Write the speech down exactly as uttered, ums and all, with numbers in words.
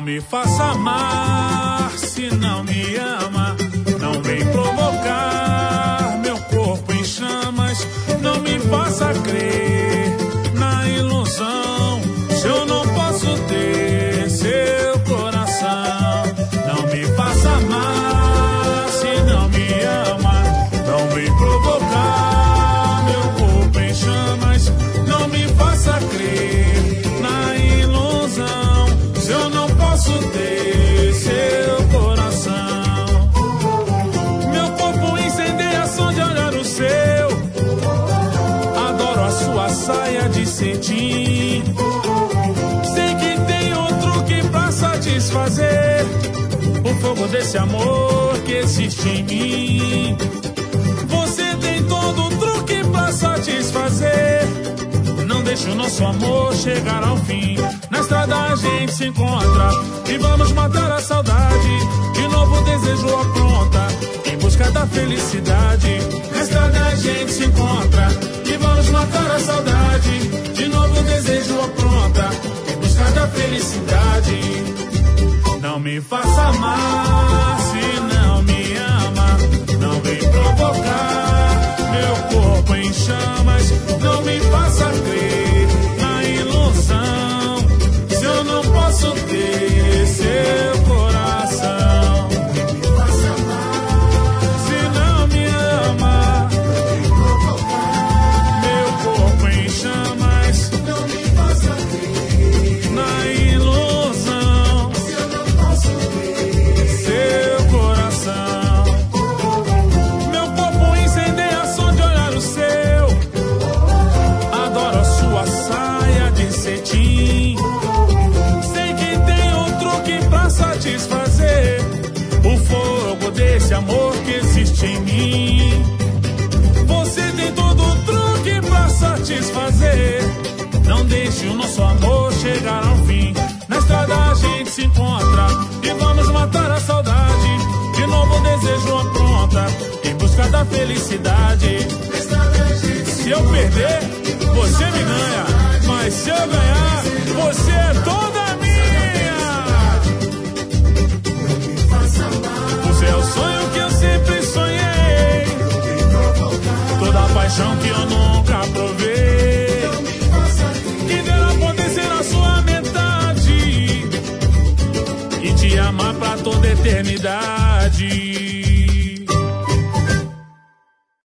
me faça amar se não me ama. Não vem provocar meu corpo em chamas. Não me faça crer na ilusão se eu não posso ter seu coração. Não me faça amar se não me ama. Não vem provocar meu corpo em chamas. Não me faça crer na ilusão se eu não posso ter seu coração. Meu corpo incendeia só de olhar o seu. Adoro a sua saia de cetim. Sei que tem outro que pra satisfazer o fogo desse amor que existe em mim. Você tem todo o truque pra satisfazer. Não deixe o nosso amor chegar ao fim. Na estrada a gente se encontra e vamos matar a saudade. De novo o desejo apronta em busca da felicidade. Na estrada a gente se encontra e vamos matar a saudade. De novo o desejo apronta em busca da felicidade. Não me faça amar se não me ama. Não vem provocar meu corpo em chamas. Não me faça crer na ilusão se eu não posso ter seu coração. Me faça amar se não me ama. Não me provocar meu corpo em chamas. Não me faça crer na ilusão se eu não posso ter seu coração. Meu corpo incendeia só de olhar o seu. Adoro a sua saia de cetim. Sei que tem um truque pra satisfazer o fogo desse amor que existe em mim. Você tem todo o truque pra satisfazer. Não deixe o nosso amor chegar ao fim. Na estrada a gente se encontra e vamos matar a saudade. De novo o desejo apronta em busca da felicidade. Se eu perder, você me ganha. Mas se eu ganhar, você é toda minha. Você é o sonho que eu sempre sonhei. Toda a paixão que eu nunca provei. Que dela poder ser a sua metade e te amar pra toda eternidade.